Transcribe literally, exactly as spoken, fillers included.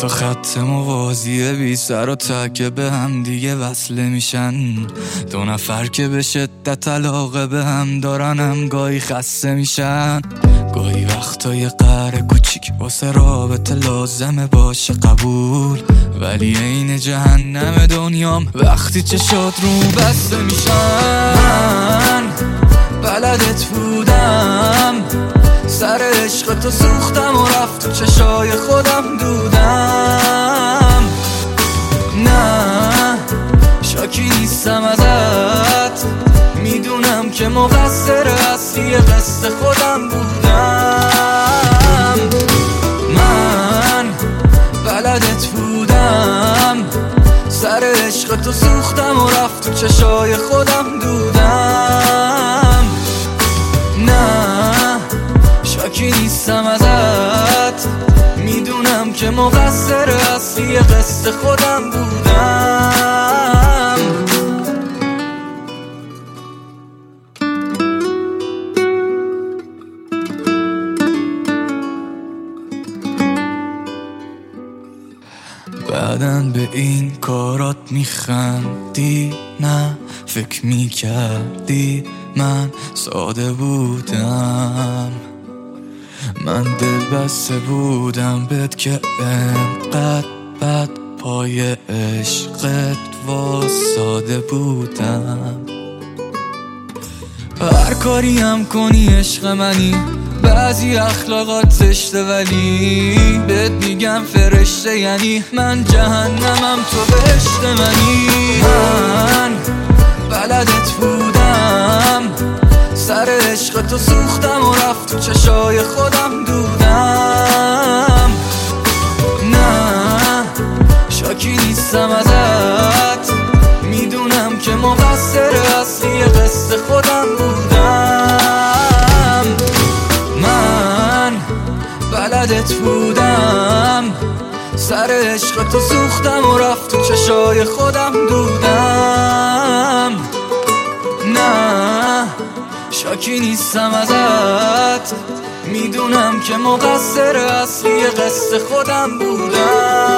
تا خط موازی بی سر و ته که به هم دیگه وصله میشن. دو نفر که به شدت علاقه به هم دارن هم گاهی خسته میشن. گاهی وقتای قهر کوچیک واسه رابطه لازمه باشه قبول، ولی عین جهنم دنیام وقتی چشات رو بسته میشن. من بلدت بودم، سر عشق تو سوختم و رفت تو چشای خودم دودم. نه شاکی نیستم ازت، میدونم که مقصر اصلی قصد خودم بودم. من بلدت بودم، سر عشق تو سوختم و رفت تو چشای خودم دودم. نه شاکی نیستم ازت، میدونم که مقصر اصلی قصد خودم بودم. بعدن به این کارات میخندی، نه فکر میکردی من ساده بودم. من دل بسته بودم بهت که انقدر بد پای عشقت واساده بودم. هر کاری هم کنی عشق منی، بعضی اخلاقات زشته ولی بهت میگم فرشته، یعنی من جهنمم تو بهشت منی. من بلدت بودم، سر عشق تو سوختم و رفت تو چشای خودم دودم. نه شاکی نیستم ازت، میدونم که مقصر اصلی قصد خودم بودم. من بلدت بودم، سر عشق تو سوختم و رفت تو چشای خودم دودم. نه شاکی نیستم ازت، میدونم که مقصر اصلی قصد خودم بودم.